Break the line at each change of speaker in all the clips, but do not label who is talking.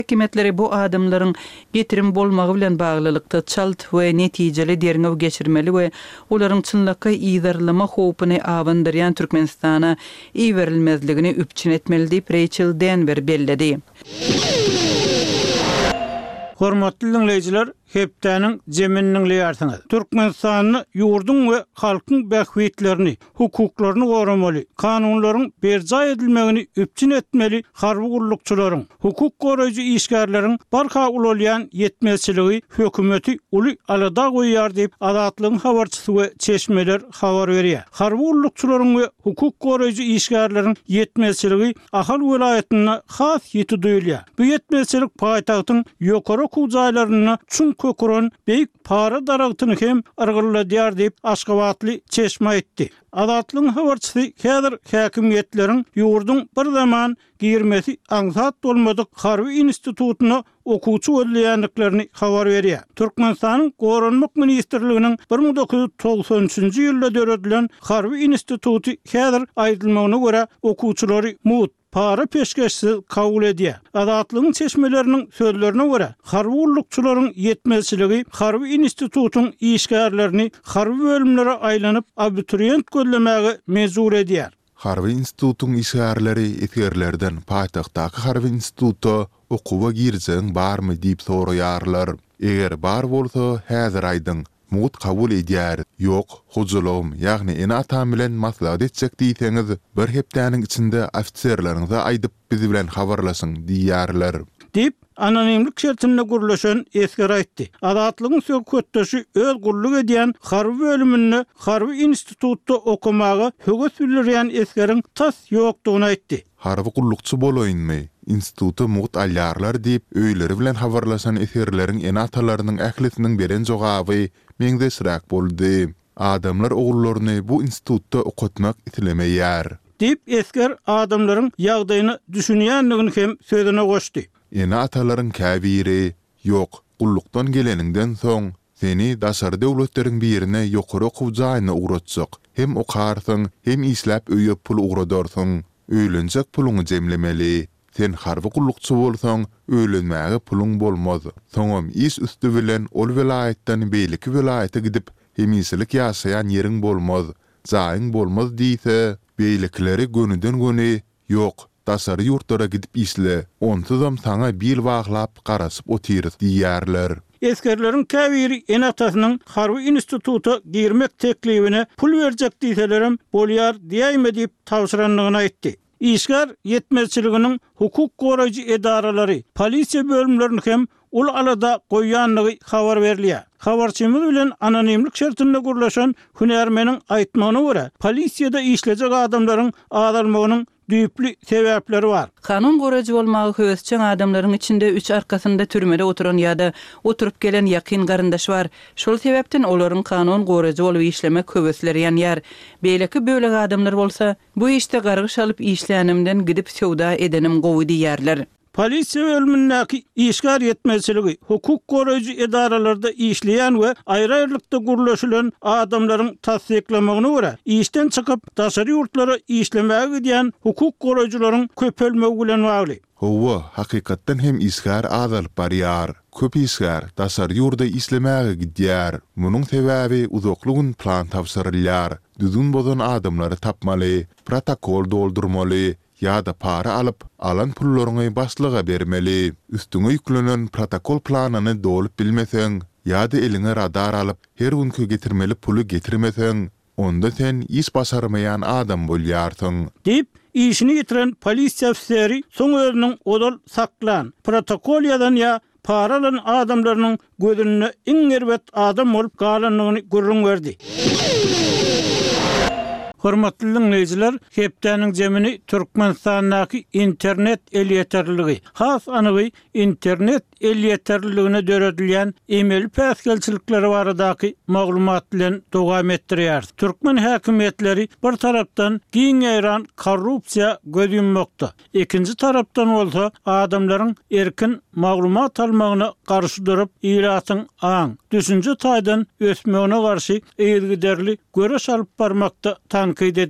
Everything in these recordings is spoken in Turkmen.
Hükümetleri bu adımların getirim bolmagy bilen baglylykda çalt we netijeli derňew geçirmeli we olaryň çynlykka ýyzarlama howpuny awandyrýan Türkmenistana iýberilmezligini üpçün etmeli diýip Rachel Denver belledi.
Hormatly dinleýijiler, hepdäniň jeminiň ýartyňy. Türkmenistanyň ýurdun we halkyň bähwetlerini, hukuklaryny goramaly, kanunlaryň berja edilmegini üpçün etmeli, harby gullukçylaryň, hukuk goraýjy işgärleriň barha ulalýan ýetmezçiligi hökümeti uly alada goýýar diýip Azatlygyň habarçysy we çeşmeler habar berýär. Harby gullukçylaryň we hukuk goraýjy işgärleriň ýetmezçiligi Ahal welaýatyna has ýeti duýulýar. Bu ýetmezçilik paýtagtyň ýokary kujaýlaryna çün köküren beýik para daragtyny hem ırgyrladýar diýip Aşgabatly çeşme aýtdy. Azatlygyň habarçysy häzir häkimetleriň ýurdun bir zaman girmesi aňsat bolmadyk harby institututyna okuwçy öldürýänliklerini habar berýär. Türkmenistanyň Goranmak ministrliginiň 1993-nji ýylda döredilen harby instituty häzir aýdylmagyna görä okuwçylary mut para peşkeşsiz kabul edýär. Azatlygyň çeşmeleriniň sözlerine görä, harby gullukçylaryň ýetmezçiligi harby institututyň işgärlerini harby bölümlere aýlanyp abituriyent gözlemäge mezur edýär.
Harby institututyň işgärleri etgerlerden paýtagtdaky harby institutda okuwa girjeň barmy diýip soraýarlar. Eger bar bolsa häzir aýdyň mut kabul edýär. Ýok, hujulum, ýagny ene atam bilen maslahat etjek diýseňiz, bir hepdäniň içinde ofitserleriňize aýdyp bizi bilen habarlasyň diýýärler.
Dip anonimlik şertinde gurulşan esker aýtdy. Azatlygyň söz kötdeşi öz gulluk edýän harby bölümini harby institutda okumagy höwes bildirýän eskeriň tas ýokdugyny aýtdy.
Harby gullukçy bolaýynmy? Institutu mut alýarlar diýip öýleri bilen habarlaşan eserleriň ene atalarynyň ählisiniň beren jogaby meňde sırak boldy. Adamlar ogullaryny bu institutda okutmak islemeýär.
Diýip esker adamlaryň ýagdaýyny düşünýänligini hem sözüne goşdy.
Ene atalaryň käbiri, ýok, gullukdan geleniňden soň seni daşary döwletleriň birine ýokary okuwjaýyna uğratjak. Hem okarsyň, hem isläp öýüp pul uğradarsyň. Öýlenjek puluny jemlemeli. Sen harby gullukçy bolsaň, öýlenmäge puluň bolmaz. Soňam iş üstü bilen ol welaýatdan beýleki welaýata gidip hemislik ýaşaýan ýeriň bolmaz. Jaýyň bolmaz diýse, beýlekleri gönüden göni ýok, daşary ýurtlara gidip isle. Onsuzam saňa bil baglap garaşyp otyryp diýýärler.
Eskerleriň käbiri ene atasynyň harby instituta girmek teklibine pul berjek diýselerim bolýar diýme diýip tawşyranlygyny aýtdy. İşgär ýetmezçiliginiň hukuk goraýjy edaralary, polisiýa bölümlerini hem ul alada goýýanlygy habar berilýär. Habarçymyz bilen anonimlik şertinde gurulşan hünärmeniň aýtmagyna görä, polisiýada işlejek adamlaryň azalmagynyň düýpli sebäpleri bar.
Kanun goraýjy bolmagy höwesçiň adamlaryň içinde 3 arkasynda türmede oturan ýa-da oturup gelen ýakyn garyndaş bar. Şol sebäpden olaryň kanun goraýjy bolup işlemek höwesleri ýar. Beýleki böleg adamlar bolsa, bu işte gargyş alyp işlänimden gidip söwda edenim gowy diýärler.
Polisiýa bölümindäki işgär ýetmezçiligi, hukuk goraýjy edaralarda işleýän we aýry-aýrylykda gurulşylan adamlaryň tasdiklamagyna görä, işden çykyp daşary ýurtlara işlemäge gidýän hukuk goraýjylaryň köpelmegi bilen bagly.
Howa hakykatdan hem işgär azalyp barýar. Köp işgär daşary ýurda işlemäge gidýär. Munyň sebäbi uzaklygyň plan tapşyrylýar. Düzgün bolan adamlary tapmaly, protokol doldurmaly, ýa-da para alyp, alan pullaryny başlyga bermeli. Üstüňe ýüklenen protokol planyny dolup bilmeseň, ýa-da eliňe radar alyp, her günkü getirmeli pulu getirmeseň, onda sen iş başarmaýan adam bolýarsyň.
Diýip işini ýitiren polisiýa ofiseri soň özüniň odal saklan, protokol ýazan ýa para alan adamlarynyň gözüne iň erbet adam bolup galanlygyny görüň berdi. Hormatly dinleýijiler, hepdäniň jemini Türkmenistanyň internet elýeterligi, has anygy internet elýeterligine döredilen emel päsgelçilikleri baradaky maglumat bilen dowam etdirýär. Türkmen häkimetleri bir tarapdan giň ýaran korrupsiýa göz yummokda. Ikinji tarapdan bolsa adamlaryň erkin maglumat almagyna garşy durup ýylatyň aň, düşünje taýdan ösmegine garşy eýilgiderli göreş alyp barmakda tankyd edilýär.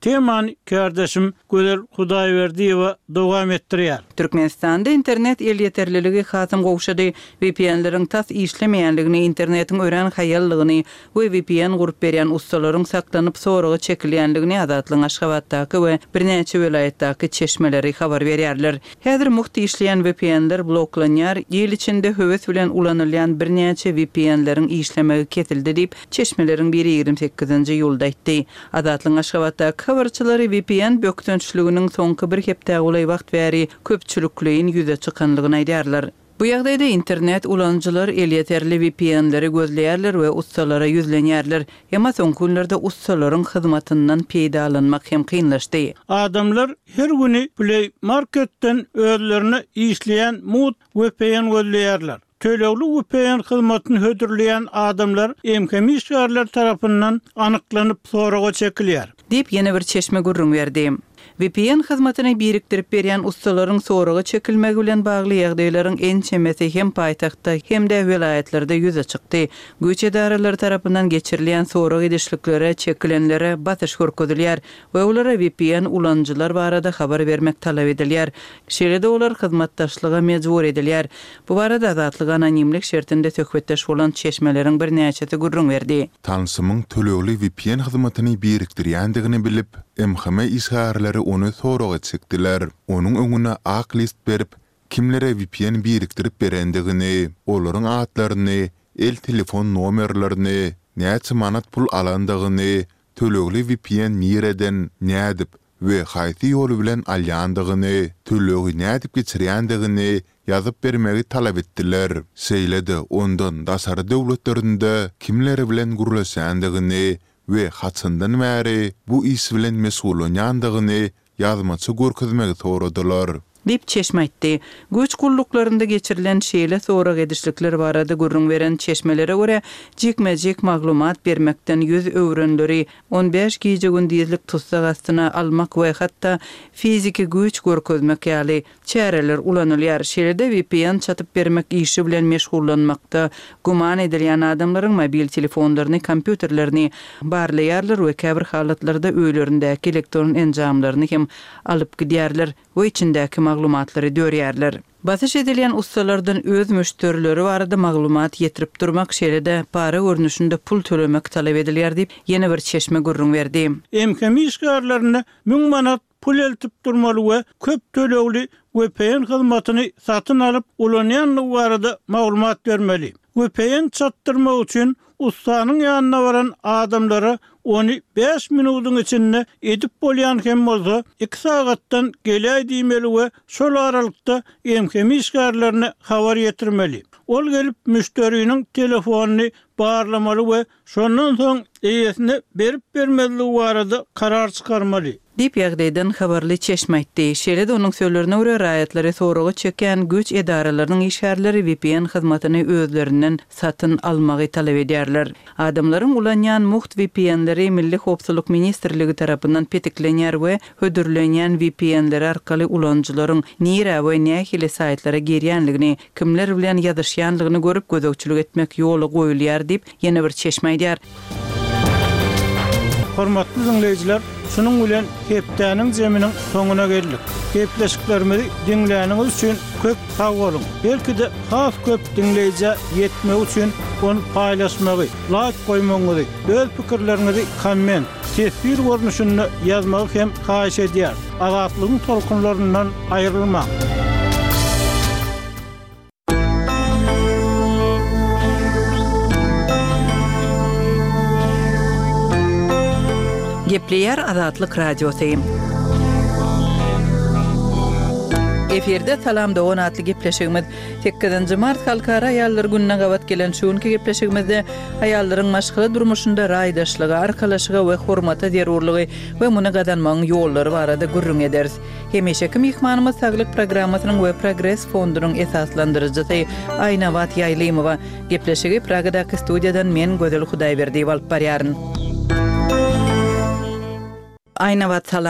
temany kardeşim Gözel Hudaýberdiýewa dowam etdirýär.
Türkmenistanda internet el yeterliligi hasym gowşady. VPN-leriň tas işlemeýänligini, internetiň ören haýallygyny we VPN gurup berýän ustalaryň saklanyp soragy çekilýänligini Azatlyň Aşgabatdaky we birnäçe welaýatdaky çeşmeleri habar berýärler. Häzir muhty işleýän VPN-ler bloklanýar, ýyl içinde höwes bilen ulanylýan birnäçe VPN-leriň işlemegi kesildi diýip çeşmeleriň biri 28-nji ýylda aýtdy. Azatlyň Aşgabatdaky habarçylary VPN bökdönçlüginiň soňky bir hepde ulay wagt bäri köpçülikliğin ýüze çykanlygyny aýdýarlar. Bu ýagdaýda internet ulanjylar el yeterli VPN-leri gözleýärler we ustalara ýüzlenýärler. Emma soňky günlerde ustalaryň hyzmatyndan peýda alynmak hem kynlaşdy.
Adamlar her güni Play Marketden özlerine işleyen mut VPN gözleýärler. Tölegli VPN hyzmatyny hödürleýän adamlar emkemişgärler tarapyndan anyklanyp soraga çekilýär.
Diýip ýene bir çeşme gurrun berdi. VPN hyzmatyny birikdirip berýän ustalaryň soragy çekilmegi bilen bagly ýagdaýlaryň en çemesi hem paýtagtda hem de welaýatlarda ýüze çykdy. Güç edaralary tarapyndan geçirilýän sorag edişliklere, çekilenlere batyş görkezilýär we olara VPN ulanjylar barada habar bermek talap edilýär. Şeýle-de olar hyzmatdaşlyga mejbur edilýär. Bu barada azatlyk anonimlik şertinde töhbetdeş bolan çeşmeleriň birnäçesi gurrun berdi.
Tansymyň tölegli VPN hyzmatyny birikdirýändigini bilip, MHM isgarlary onu soraga çekdiler. Onuň öňüne ak list berip, kimlere VPN birikdirip berendigini, olaryň atlaryny, el telefon nomerlerini, näçe manat pul alandygyny, tölegli VPN nireden nädip we haýsy ýoly bilen alýandygyny, tölegi nädip geçirýändigini ýazyp bermegi talap etdiler. Seýledi ondan dasary döwletlerinde kimleri bilen gurulaşandygyny we haçyndan bäri bu iş bilen mesullanýandygyny ýazmaçy görkezmegi soradylar.
Dip çeşme aýtdy. Güç gulluklarynda geçirilen şeýle sorag edişlikler barada gurrun beren çeşmelere görä jekmejek maglumat bermekden ýüz öwrenleri 15 gije gündizlik tutsak astyna almak we hatda fiziki güç görkezmek ýaly çäreler ulanylýar. Şeýle-de VPN çatyp bermek işi bilen meşgullanmakda guman edilýän adamlaryň mobil telefonlaryny, kompýuterlerini barlaýarlar we käbir halatlarda öýlerindäki elektron enjamlaryny hem alyp gidýärler we içindäki maglumatlary dörýärler. Batyş edilýän ustalardan öz müşterileri barada maglumat ýetirip durmak şeýle-de para görnüşinde pul tölemek talap edilýär diýip ýene bir çeşme gurrun berdi.
Emkemişgärlerine 1000 manat pul eltip durmaly we köp tölegli VPN hyzmatyny satyn alyp ulanýanlygy barada maglumat bermeli. VPN çatdyrmak üçin ustanyň ýanyna baran adamlara onu 5 minutyň içinde edip bolýan hem bolsa 2 sagatdan gelýär diýmeli we şol aralykda emkemişgärlerine habar ýetirmeli. Ol gelip müşteriniň telefonuny barlamaly we şondan soň eýesine berip bermezligi barada karar çykarmaly.
Dip ýagdaýdan habarly çeşme aýtdy. Şeýle-de onuň sözlerine görä raýatlary soragy çeken güç edaralarynyň işgärleri VPN hyzmatyny özlerinden satyn almagy talap edýärler. Adamlaryň ulanýan muht VPN-leri Milli Howpsuzlyk Ministrligi tarapyndan petiklenýär we hödürlenýän VPN-ler arkaly ulanjylaryň nire we nähili saýtlara girýänligini, kimler bilen ýazyşýanlygyny görüp gözegçilik etmek ýoly goýulýar diýip ýene bir çeşme aýdýar.
Hormatly dinleyijiler, şunun bilen hepdäniň jeminiň soňuna geldik. Hepleşiklerimizi dinleýäniňiz üçin köp sag bolun. Belki de has köp dinleýije ýetmek üçin onu paýlaşmagy, like goýmagy, öz pikirleriňizi komment, tesbir görnüşinde ýazmagy hem haýyş edýär. Azatlygyň tolkunlaryndan aýrylmak.
Gepleýär Azatlyk radiosu. Eferde salam dogan atly gepleşigimiz 8-nji mart halkara aýallar gününe gawat gelen şuňky gepleşigimizde aýallaryň maşgala durmuşynda raýdaşlygy, arkalaşygy we hormata zerurlygy we muny gadanmagyň ýollary barada gurrun ederiz. Hemeşeki mihmanymyz saglyk programmasynyň we Progress fondunyň esaslandyrjysy Aýnawat Ýaýlymowa. Gepleşigi Pragadaky studiýadan men Gözel Hudaýberdiýew alyp barýaryn. Aýnawat salam.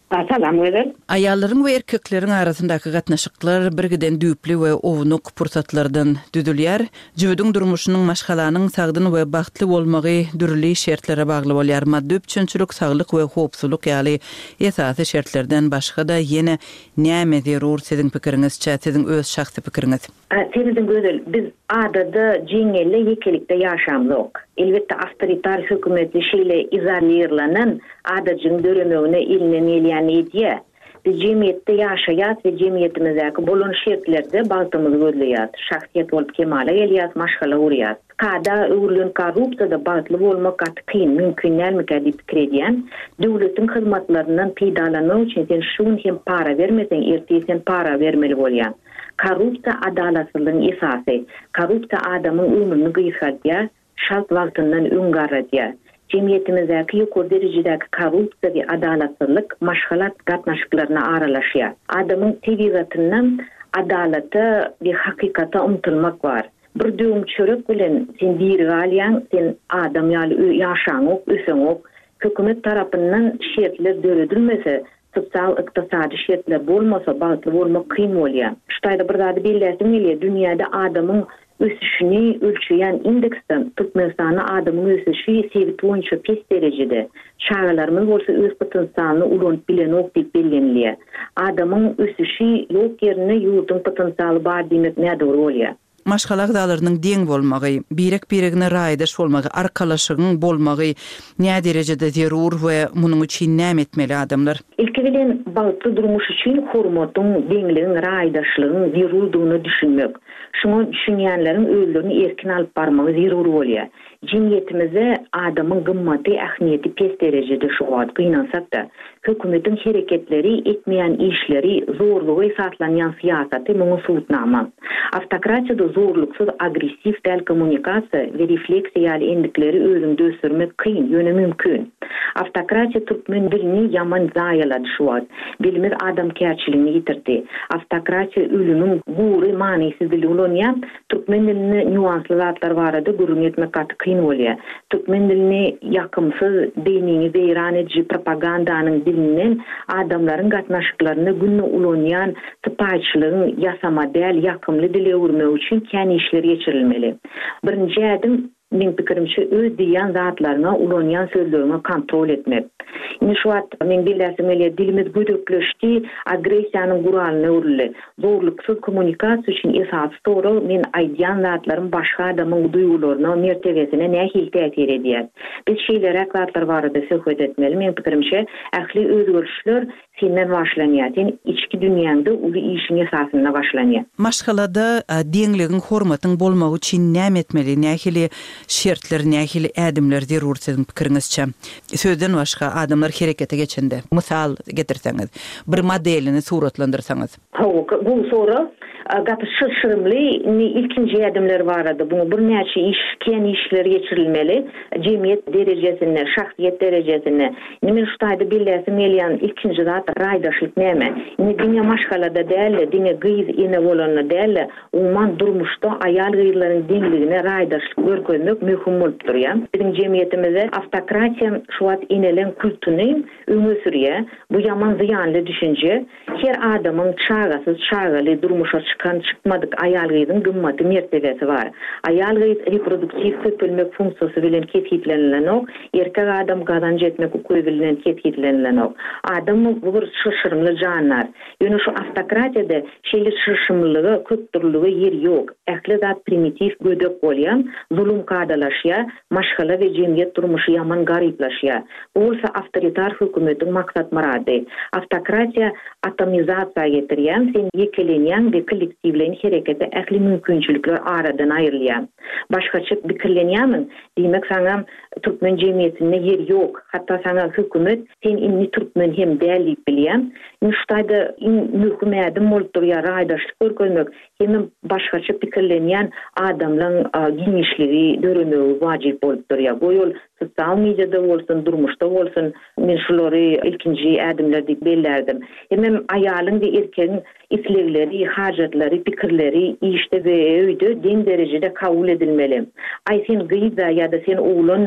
Salam gözel.
Ayalların we erkeklerin arasyndaky gatnaşyklar birgiden düýpli we ownuq pursatlardan düdülýär. Jüwüdüň durmuşynyň maşgalanyň sagdyny we bagtly bolmagy dürli şertlere bagly bolýar. Maddi üçinçilik, saglyk we howpsuzlyk ýaly esasy şertlerden başga da ýene näme zerur siziň pikiriňizçe, siziň öz şahsy pikiriňiz?
Temizin gözel, biz adada jeňelle ýekelikde ýaşamyk. Elbetde awtoritar hökümetli şeýle izolýarlanan adajyň dölemegine ilinen elýän edýär. Biz jemgyýetde ýaşaýat we jemgyýetimizdäki bolan şertlerde bagtymyzy gözleýär. Şahsiýet bolup kemale gelýär, maşgala urýar. Kada öwrülen korrupsiýada bagtly bolmak gatykyn mümkin näme diýip pikirýän. Döwletiň hyzmatlaryndan peýdalanyň üçin sen şuň hem para bermeseň ertesi para bermeli bolýan. Korrupsiýa adalatsyzlygyň esasy. Korrupsiýa adamyň ömrüni gysgatýar, şart wagtyndan öňgaratýar. Cemiyetimizdäki ýokary derejedäki korrupsiýa we adalatsızlyk maşgalat gatnaşyklaryna aralaşýar. Adamyň tebigatyndan adalaty we hakykata umtylmak bar. Bir düýüm çörek bilen sen biri galýan, sen adam ýaly ýaşaňok, öseňok, hökümet tarapyndan şertler döredilmese, sosial ykdysady şertler bolmasa, bagtly bolmak kyn bolýar. Ştaýda bir zady belläsem gelýär, dünýäde adamyň ösüşini ölçüyen indeksden Türkmenistan'ı adamın ösüşü sevit boyunca pes derecede. Çağlarımız olsa öz potansiyalını ulanıp bilen okdip belirlenliye. Adamın ösüşü yok yerine yurdun potansiyali bar demek ne doğru oluyor?
Maşgalak dağlarının deň bolmagy, birek-biregine raýdaş bolmagy, arkalaşygyň bolmagy näme derejede zerur we munyň üçin näme etmeli adamlar?
İlki bilen bagtly durmuş üçin hormatyň, deňligiň, raýdaşlygyň zerurdygyny düşünmek. Şuňa düşünýänleriň öýlerini erkin alyp barmagy zerur bolýar. Cemiyetimize adamın gymmaty, ähmiýeti pes derejede şu wagt gynansak da, hökümetiň hereketleri, etmeýän işleri, zorlugy esaslanýan siýasaty muňy suwutnaman. Автократияда zorluksuz, agressiv däl kommunikasiýa we refleksiýa ýaly endikleri özüňde ösürmek kyn, ýöne mümkin. Автократия türkmen dilini ýaman zaýalady şu wagt. Dilimiz adam kärçiligini ýitirdi. Автократия ölünün gury manysizligi bolanýan türkmen dilini nüansly zatlar barada görüň etmek kyn bolýar. Türkmen dilini ýakymsyz, beýnini beýran edici propagandanyň dilinden adamlaryň gatnaşyklaryny günne ulanýan typaçylygyň ýasama däl ýakymly dile öwürmek üçin kän işler geçirilmeli. Birinji ädim men pikirimçe öz diýen zatlaryna ulanýan sözlerine kontrol etmek. Indi şu wagt men bilýäsim gelýär, dilimiz gödökleşdi, agresiýanyň guralyna öwrüldi. Zorluksuz kommunikasiýa üçin esasy tory men aýdýan zatlaryň başga adamyň duýgularyna, mertebesine nähili täsir edýär. Biz şeýlere zatlar barada söhbet etmeli. Men pikirimçe ähli özgörüşler senden başlanýar. Sen içki dünýäňde uly işin esasyna başlanýar.
Maşgalada deňligiň, hormatyň bolmagy üçin näme etmeli? Nähili şertler, nähili ädimler zerur siziň pikiriňizçe? Sözden başga adamlar herekete geçende misal getirseňiz, bir modelini suratlandyrsaňyz.
Bu soru gatnaşyrmly ilkinji ädimler barada. Bunu bir näçe iş, kän işler geçirilmeli. Jemgyýet derejesinde, şahsiýet derejesinde. Men şu taýda bilýäsim gelýän ilkinji zat raýdaşlyk näme? Dünýä maşgalada däl, dünýä gyz ene bolanyna däl, umman durmuşda aýal gyzlaryň deňligine raýdaşlyk görkezmek möhüm bolup durýar. Biziň jemgyýetimizde автократия şu wagt enelen kultuny öňe sürýär. Bu ýaman ziýanly düşünje. Her adamyň çagasyz, çagaly durmuşa çykan çykmadyk aýal gyzyň gymmaty mertebesi bar. Aýal gyz reproduktiw köpelmek funksiýasy bilen ketgitlenileni, erkek adam gazanç etmek uky bilen ketgitlenileni. Adam bu bir şyrşyrymly janlar. Ýöne şu автократияda şeýle şyrşymlygy, köpdürlügi ýeri ýok. Ähli zat primitiv gödök bolýan, zulum kadalaşýar, maşgala we jemgyýet durmuşy ýaman garyplaşýar. Bu bolsa awtoritar hökümetiň maksat marady. Автократия atomizasiýa getirýän, sen ýekelenýän we kollektiwleň herekete ähli mümkinçilikler aradan aýrylýar. Başgaça pikirlenýärmi? Diýmek saňa türkmen jemgyýetinde ýer ýok. Hatda saňa hökümet sen inni türkmen hem däl diýip bilýän. Ştaýda möhüm ädim bolup durýar, raýdaşlyk görkezmek, hem başgaça pikirlenýän adamlaryň giňişligi, döremegi wajyp bolup durýar. Bu ýol sosial mediada bolsun, durmuşda bolsun, men şolary ilkinji ädimler diýip bellerdim. Hem aýalyň we erkegiň islegleri, hajatlary, pikirleri işte we öýde deň derejede kabul edilmeli. Ay sen gyza ýa-da sen oglanyna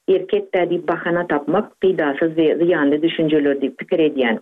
erkek de deyip bahana tapmak piydasız ve ziyanlı düşünceler deyip pikir ediyen.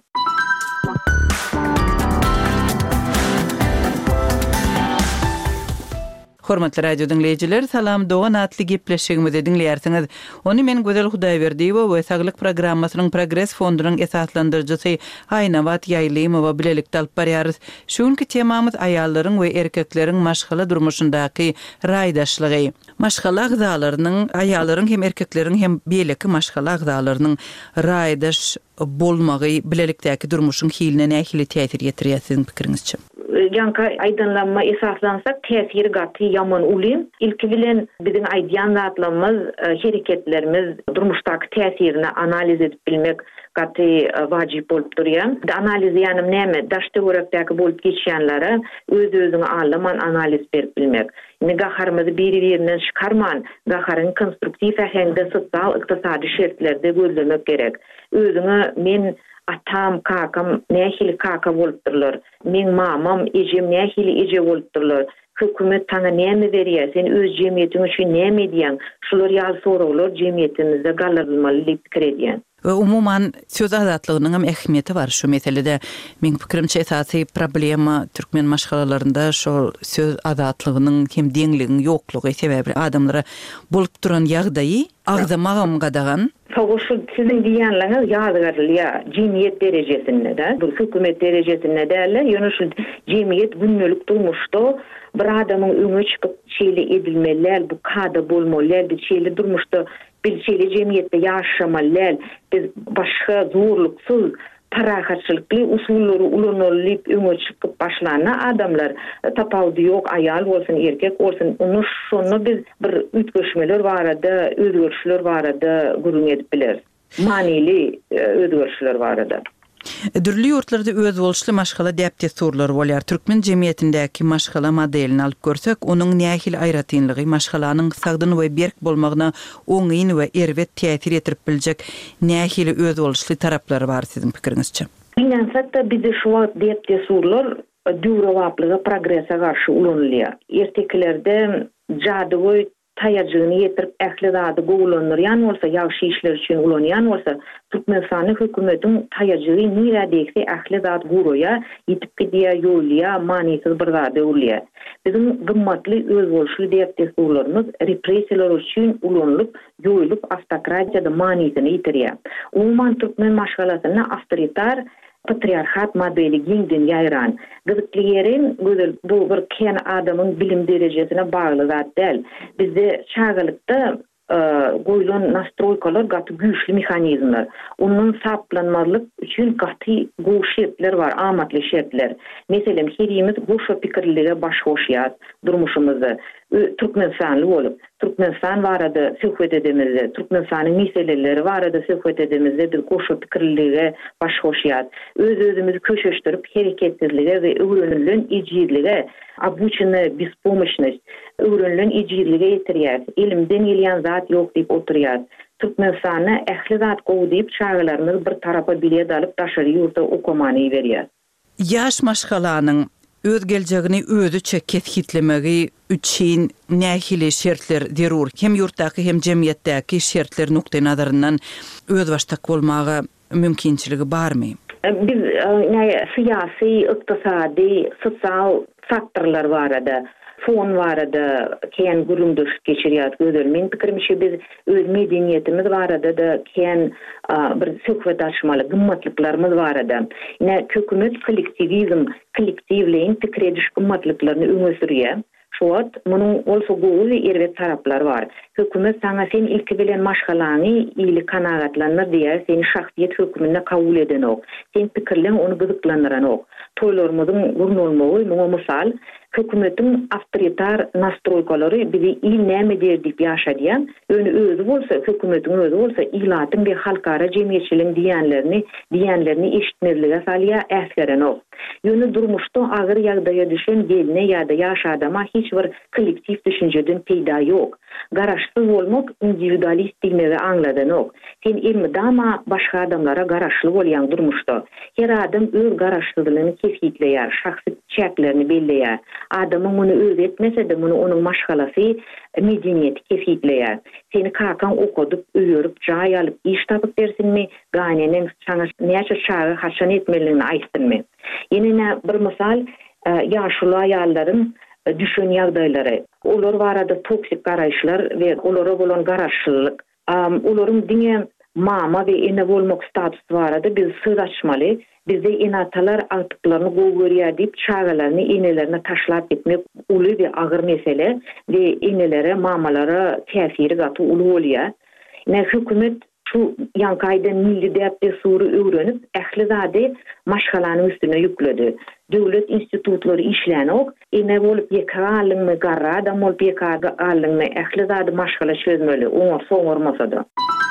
Hormatly radio dinleyijiler, salam Doğan atly gepleşigimizi dinleýärsiňiz. Ony men Gözel Hudaýberdiýewa we Saglyk programmasynyň Progress fondunyň esaslandyrjysy Haýnawat Ýaýlymowa bilelikde alyp barýarys. Şuňky temamyz aýallaryň we erkekleriň maşgala durmuşyndaky raýdaşlygy. Maşgala agzalarynyň, aýallaryň hem erkekleriň hem beýleki maşgala agzalarynyň raýdaş bolmagy bilelikdäki durmuşyň hiline nähili täsir ýetirýär pikiriňizçe?
Yanka aydınlanma esaslansak tesiri gatı yaman ulim. İlki bilen bizim aydyan zatlarımız, hareketlerimiz, durmuştaki tesirini analiz edip bilmek gatı vacip olup duruyor. Analiz yanım näme? Daşta örekdäki bolup geçýänlere öz-özüňe alman analiz berip bilmek. Gaharymyzy biri-birinden çıkarman, gaharyn konstruktiv ähengde sosial ykdysady şertlerde gözlemek gerek. Özüňe men atam, kakam nähili kaka bolupdurlar. Men mamam, ejem nähili eje bolupdurlar. Hökümet taňa näme berýär? Sen öz jemgyýetiň üçin näme edýän? Şular ýaly soralar jemgyýetimizde gallanmaly diýip pikir edýän.
Umuman söz azatlygynyň hem ähmiýeti bar şu meselede. Men pikirimçe esasy problema türkmen maşgalalarynda şol söz azatlygynyň hem deňligiň ýoklugy sebäpli adamlara bolup duran ýagdaýy agzamagam gadagan.
Şu sizin diýenleriniz ýadygarlyğa jemgyýet derejesinde de, bu hökümet derejesinde däle, ýöne şu jemgyýet günnelik durmuşda bir adamyň öňe çykyp şeýle edilmeler, bu kada bolmalar, bir şeýle durmuşda bir şeýle jemgyýetde ýaşamalar, biz başga zorluksyz parahatçylykly usullary ulanyp öňe çykyp başlana adamlar tapawdy ýok, aýal bolsun, erkek bolsun, onu şonu biz bir ütgeşmeler barada, özgörüşler barada gurun edip biler. Manili özgörüşler barada.
Dürli ýurtlarda öz bolşly maşgala däpde sorlar bolýar. Türkmen jemgyýetindäki maşgala modelini alyp görsek, onuň nähili aýratynlygy, maşgalanyň sagdyny we berk bolmagyna oňyn we erwet täsir etdirip biljek nähili öz bolşly taraplary bar siziň pikiriňizçe.
Bilensak da bizi şu däpde sorlar döwrewaplyga, progressa garşy ulanylýar. Erteklerde jadygoý taýarjygyny ýetirip ähli zady gowulanýan bolsa, ýagşy işler üçin ulanýan bolsa, Türkmenistany hökümetiň taýarjygy niredäki ähli zady guruya ýetip gidýär, ýolýa, manysyz bir zady bolýar. Bizim gymmatly öz bolşly däpde sorlarymyz repressiýalar üçin ulanylyp, ýoýulyp, автократияда manysyny ýitirýär. Umuman Türkmen maşgalasyna awtoritar patriarhat modeli giňden ýaýran. Gyzyklygerin gözel bu bir kän adamyň bilim derejesine bagly zat däl. Bizde çağalykda goýulan nastroykalar gaty güýçli mexanizmler. Onun saplanmalyk üçin gaty gowy şertler bar, amatly şertler. Meselem herimiz goşa pikirlige baş hoşýar durmuşymyzy. Türkmenistanly bolup, Türkmenistan barada söhbet edemizde, Türkmenistanyň meseleleri barada söhbet edemizde bir goşa pikirlige baş hoşýar. Öz-özümizi köşeşdirip hereketsizlige we öwrenilen ejizlige, obuçyny bespomощность, öwrenilen ejizlige ýetirýär. Ilimden gelýän zat ýok diýip oturýar. Türkmenistany ähli zat gowy diýip çağılarymyz bir tarapa bilet alyp daşary ýurda okumany berýär.
Ýaş maşgalanyň öz geljegini özüçe kethitlemegi üçin nähili şertler derur. Hem ýurtdaky hem jemgyýetdäki şertler nukta nazaryndan öz başdak bolmagy mümkinçiligi barmy?
Biz siyasi, ykdysady, sosial faktorlar barada, fon barada kän gurumduş geçirýär gözel. Men pikirimçe biz öz medeniýetimiz barada da kän bir söhbet açmaly, gymmatlyklarymyz barada. Hökümet kollektivleýin pikir ediş gymmatlyklaryny öňe sürýär. Şuat, munyň olsa gowy erwet taraplar bar. Hökümet saňa sen ilki bilen maşgalany ýyly kanagatlanýar diýär, seni şahsiýet hökümine kabul eden ok. Sen pikirleň onu gyzyklandyran ok. Toýlarymyzyň gurnulmagy muňa mysal, hökümetiň awtoritar nastroykalary bizi il näme der diýip ýaşadýan, öňe özü bolsa, hökümetiň özü bolsa ilatyň bir halkara jemgyýetçiligiň diýenlerini eşitmezlige salýar, äsgeren ok. Ýöne durmuşda agyr ýagdaýa düşen geline ýa-da ýaş adama hiç bir kollektiv düşünjeden peýda ýok. Garaşsyz bolmak individualist diýmegi aňladan ok. Sen ilmidama başga adamlara garaşly bolýan durmuşda. Her adam öz garaşsyzlygyny kesgitleýär, şahsy çäklerini belleýär. Adamın bunu öğretmese de bunu onun maşgalası medeniyeti kefitleyer. Seni kakan okudup, öğürüp, jay alıp, iş tapıp dersin mi? Ganenin sana näçe çağı haşan etmeliğini aýtdyn mı? Yine bir misal yaşlı ayalların düşün ýagdaýlary. Olar barada toksik garaşlar ve olara bolan garaşçılık. Olaryň diňe mama ve ene bolmak statusu barada biz söz açmaly. Bizde enatalar altyklaryny goýberýär diýip çağalaryny enelerine taşlap gitmek uly bir agyr mesele ve enelere mamalara täsiri gaty uly bolýar. Hökümet şu yankaýda milli däpde öwrenip ähli zady maşgalanyň üstüne yükledi. Döwlet institutlary işlänok ene bolup ýekallygyny garra da bolup ýekallygyny ähli zady maşgala çözmeli. Oňa soňurmasa da.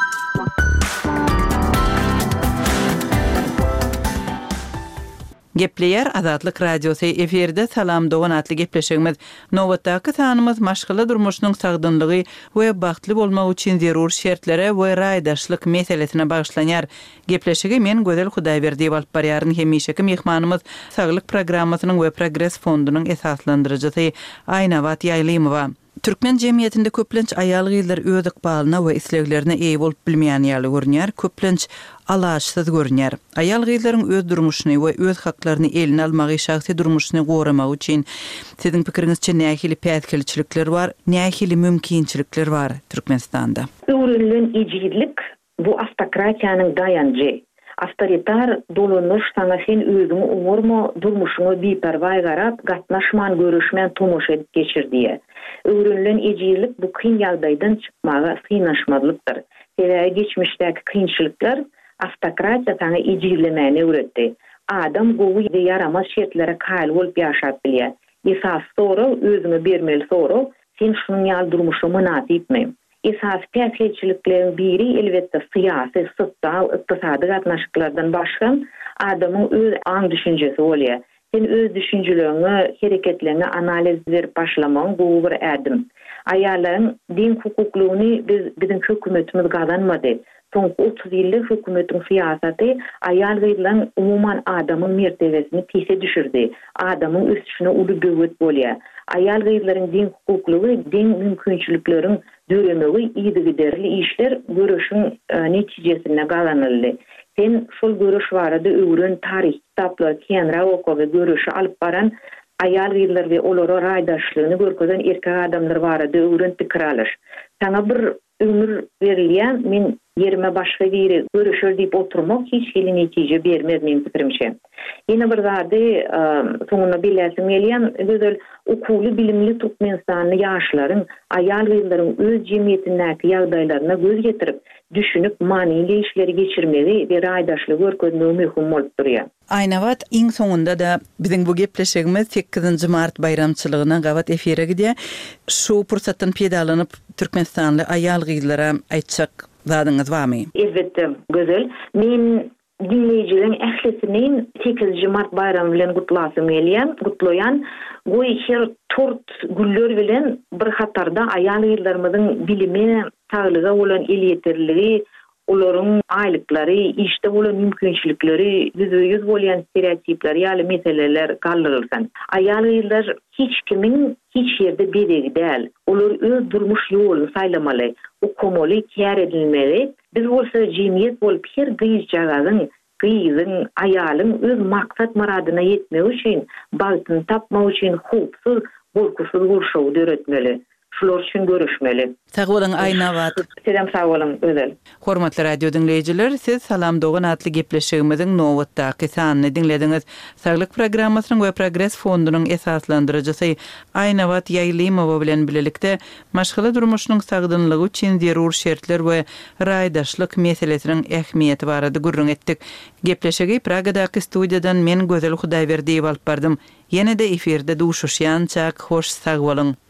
Gepleyer Azatlyk Radiosu eferde salam dogan atly gepleşigimiz. Nowatdaky sanymyz maşgala durmuşynyň sagdynlygy we bagtly bolmak üçin zerur şertlere we raýdaşlyk meselesine bagyşlanýar. Gepleşigi men Gözel Hudaýberdi alyp barýaryn hemişeki mehmanymyz Saglyk programmasynyň we Progress fondunyň esaslandyrjysy Aynawat Ýaýlymowa. Türkmen jemgyýetinde köplenç aýal gyzlar öz ykbalyna we isleglerine eýe bolup bilmeýän ýaly görünýär, köplenç alaçsyz görünýär. Aýal gyzlaryň öz durmuşyny we öz haklaryny eline almagy, şahsy durmuşyny goramak üçin siziň pikiriňizçe nähili pädkelçilikler bar, nähili mümkinçilikler bar Türkmenistanda?
Öwrülen ejizlik bu автократиянын dayanjy. Авторитар dolanyş sana sen özüňi umurma, durmuşyňy biperway garap, gatnaşman, görüşmän, tomuş edip geçirdiýe. Öwrülen ejizlik bu kyn ýagdaýdan çykmaga synaşmadlykdyr. Sebäbi geçmişdäki kynçylyklar автократия sana ejizlemeni öwretdi. Adam gowy we yaramaz şertlere kaýl bolup ýaşap bilýär. Esas soru özüňe bermeli soru, sen şunuň ýaly durmuşy münasipmi? Esas täsirçiliklerin biri elbetde syýasy, sosial, ykdysady gatnaşyklardan başga adamyň öz aň düşünjesi bolýar. Sen öz düşünjelerini, hereketlerini analiz berip başlamaň bu bir ädim. Aýallaryň din hukuklugyny biziň hökümetimiz gazanmady. Soňky 30 ýyllyk hökümetiň syýasaty aýal gyzlaryň umuman adamyň mertebesini pise düşürdi. Adamyň üstüne uly göwet bolýar. Aýal gyzlaryň din hukuklugy, din mümkinçilikleriň döremegi ýygy derli işler görüşüň netijesine gazanyldy. Sen şol görüş barada öwren tarih kitaplar, kenra okup görüşi alyp baran aýal gyzlar we olara raýdaşlygyny görkezen erkek adamlar barada öwren pikir alyş. Sana bir ömür berilýän, men yerime başga biri görüşür diýip oturmak hiç hili netije bermez meň pikirimçe. Ýene bir zady soňuna bilersiň gelýän gözel okuly bilimli Türkmenistanyň ýaşlaryň aýal gyzlaryň öz jemgyýetindäki ýagdaýlaryna göz getirip düşünüp manyly işleri geçirmeli we raýdaşlyk görkezmegi möhüm bolup durýar.
Aynawat iň soňunda da biziň bu gepleşigimiz 8-nji mart bayramçylygyna gawat efire gidýär. Şu pursatdan peýdalanyp Türkmenistanly aýal gyzlara aýtjak zadyňyz barmy?
Elbetde gözel. Men dinleyijilerin ählisinin 8 mart bayramı bilen gutlasym gelýän, gutlaýan bu her tort güller bilen bir hatarda aýal gyzlarymyzyň bilimi, saglyga bolan el ýeterligi, olaryň aýlyklary, işte bolan mümkinçilikleri, yüz bolýan stereotipler ýaly meseleler galdyrylsan. Aýal gyzlar hiç kimin hiç ýerde bedegi däl. Olar öz durmuş ýoluny saýlamaly, okumaly, kär edilmeli. Biz bolsa jemgyýet bolup her gyýjagagyň, gyýyň, aýalyň öz maksat muradyna ýetmek üçin, bagtyny tapmak üçin hupsuz, bolkusuz gurşawy öğretmeli. Şular üçin görüşmeli.
Sag bolan Aynawat.
Selam, sag bolan Gözel.
Hormatly radio dinleyijiler, siz Salam dogan atly gepleşigimiziň nowatdaky sanyny dinlediňiz. Saglyk programmasynyň we Progress fondunyň esaslandyrjysy Aynawat Ýaýlymowa bilen bilelikde maşgala durmuşynyň sagdynlygy üçin zerur şertler we raýdaşlyk meselesiniň ähmiýeti barada gurrun etdik. Gepleşigi Pragadaky studiýadan men Gözel Hudaýberdi alyp bardym. Ýene-de eferde duşuşýançak hoş sag bolun.